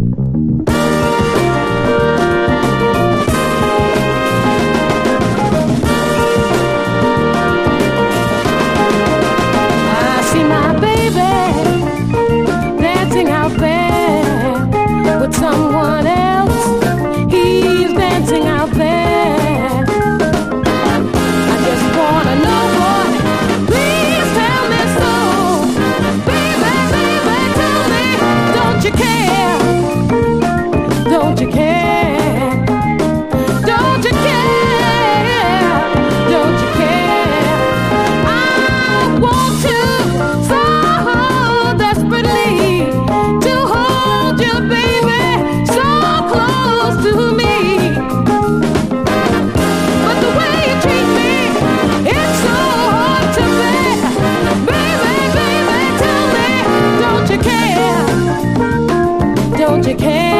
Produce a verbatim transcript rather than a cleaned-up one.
Someone else, he's dancing out there. I just wanna know what, please tell me so. Baby, baby, tell me, don't you care? Don't you care? Don't you care? Don't you care? I want to so desperately to hold you, baby, to me, but the way you treat me, it's so hard to bear. Baby, baby, tell me, don't you care? Don't you care?